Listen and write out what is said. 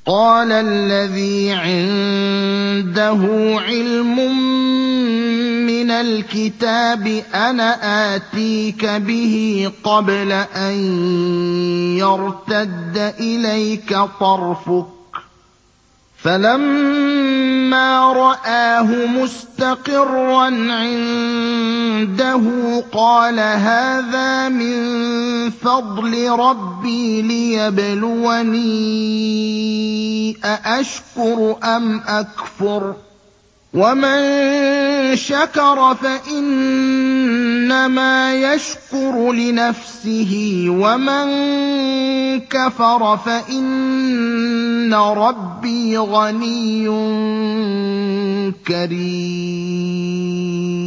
قَالَ الَّذِي عِندَهُ عِلْمٌ مِّنَ الْكِتَابِ أَنَا آتِيكَ بِهِ قَبْلَ أَن يَرْتَدَّ إِلَيْكَ طَرْفُكَ ۚ فَلَمَّا رَآهُ مُسْتَقِرًّا عِندَهُ قَالَ هَٰذَا مِن فَضْلِ رَبِّي لِيَبْلُوَنِي أَأَشْكُرُ أَمْ أَكْفُرُ ۖ وَمَن شَكَرَ فَإِنَّمَا يَشْكُرُ لِنَفْسِهِ ۖ وَمَن كَفَرَ فَإِنَّ رَبِّي غَنِيٌّ كَرِيمٌ